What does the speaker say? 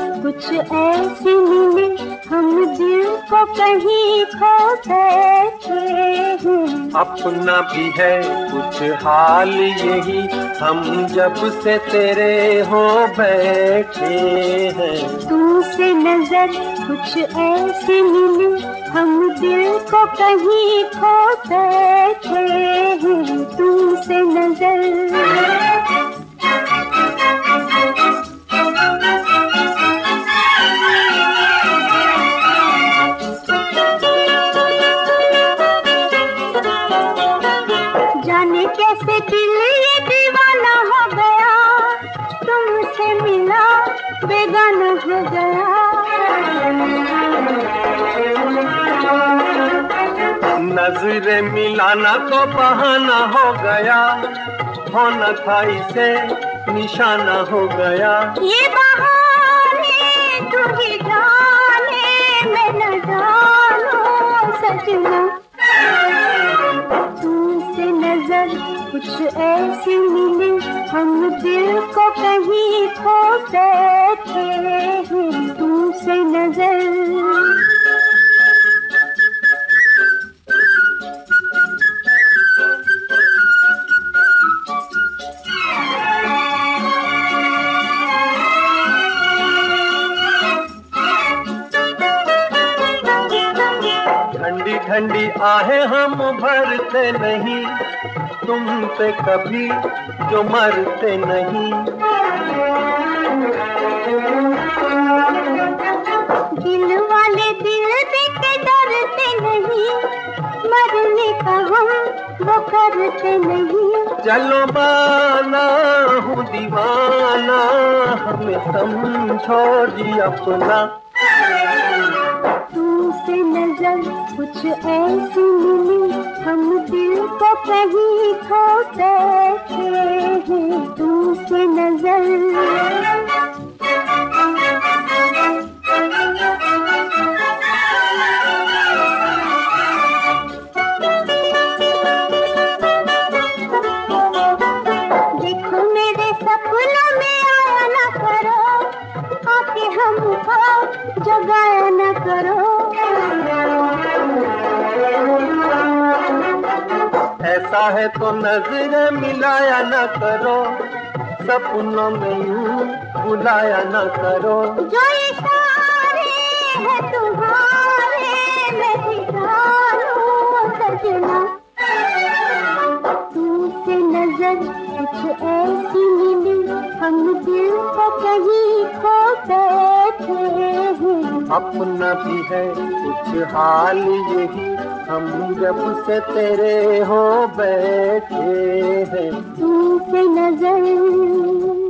कुछ ऐसी मिले हम दिल को कहीं खो बैठे हैं। अपना भी है कुछ हाल यही, हम जब से तेरे हो बैठे हैं। तुमसे नजर कुछ ऐसी मिली हम दिल को कहीं खो बैठे हैं। तुमसे नजर जाने कैसे दिल ये दीवाना हो गया, तुमसे मिला बेगाना हो गया। नजरे मिलाना तो बहाना हो गया, होना था इसे निशाना हो गया। ये बहाने तू ही जाने, मैं न जानूं सजना। तुमसे नजर कुछ ऐसी मिली हम दिल को कहीं खो बैठे हैं। तुमसे नजर ठंडी ठंडी आहें हम भरते नहीं, तुम पे कभी जो मरते नहीं। दिल वाले दिल देके डरते नहीं, मरने का हम वो करते नहीं। चलो माना हूँ दीवाना, हमें समझो जी अपना। तुमसे नजर कुछ ऐसी मिली हम दिल को कहीं खो बैठे हैं। तुमसे नजर देखो मेरे सपनों में आया ना करो, आके हमको जगाया ना करो। ऐसा है तो नजर मिलाया न करो, सपनों में यूं बुलाया न करो। जो इशारे हैं तुम्हारे मैं भी जानूं सजना। तुमसे नजर कुछ ऐसी मिली हम दिल को कहीं खो बैठे हैं। अपना भी है कुछ हाल यही, हम जब से तेरे हो बैठे हैं। तुमसे नजर